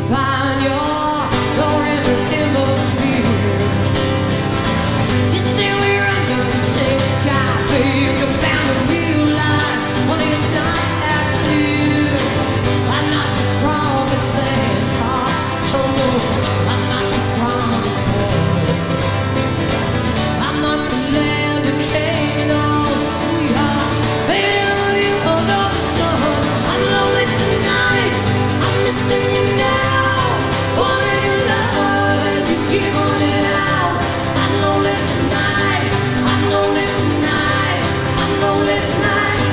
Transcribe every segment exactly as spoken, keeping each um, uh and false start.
find your, your inner hemisphere. You say we're under the same sky, but you're bound to realize one day it's not that clear. I'm not your promised land, oh, oh no, I'm not your promised land. I'm not the land of Canaan, oh sweetheart. Whenever you under the sun, I'm lonely tonight, I'm missing you now. Wanted your love and you keep on it out. I'm lonely tonight, I'm lonely tonight, I'm lonely tonight.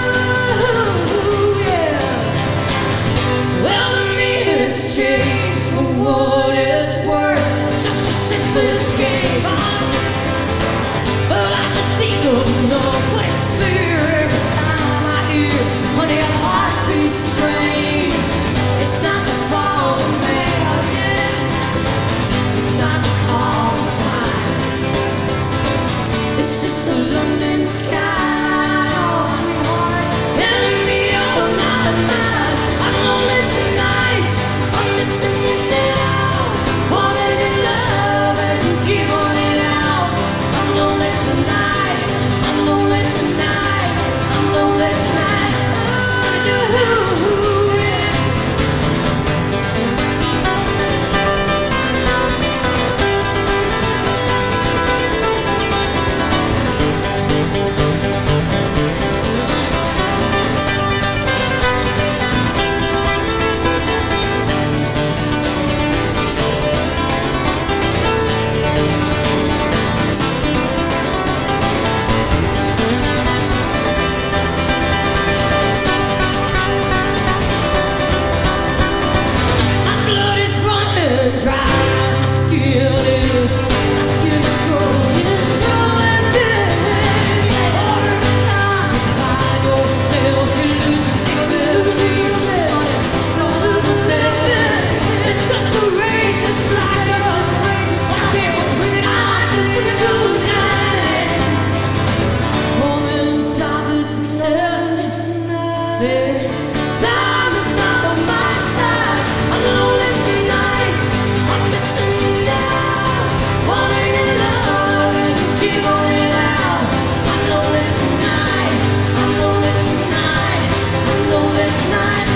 Ooh, yeah. Well, the minutes change for what it's worth, just a senseless game. But I should think of love, but it's fear every time I hear, honey, a heartbeat strain. It's not the fall of man, yeah. It's not the call of time. It's just the London sky, oh sweetheart, telling me you're not mine. I'm lonely tonight, I'm missing you now. Wanted your love and you give on it out. I'm lonely tonight, I'm lonely tonight, I'm lonely tonight. Ooh, yeah. My blood is running dry, my skin is, my skin is growing, it's growing thin. Every time you find yourself, you lose a thing of it. Lose a thing. It's just a racist cycle. I can't bring it out tonight. Moments of this existence, yeah. Time is not on my side. I'm lonely tonight, I'm missing you now. Wanting your love and you keep on it out. I'm lonely tonight, I'm lonely tonight, I'm lonely tonight.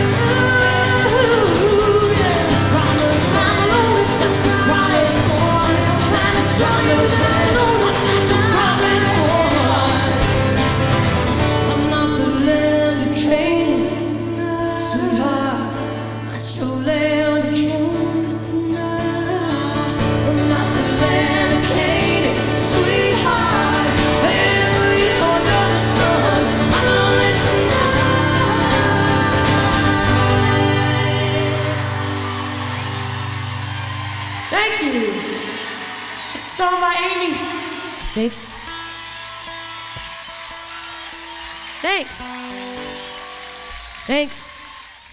Ooh, yeah. Promise I'm lonely, just a promise for. Trying to tell you that I'm just a promise for. I'm not the land of Canaan, sweetheart. Not your land of Canaan tonight. I'm not the land of Canaan, sweetheart. Wherever you under the sun, I'm lonely tonight. Thank you. It's a song by Amy. Thanks. Thanks. Thanks.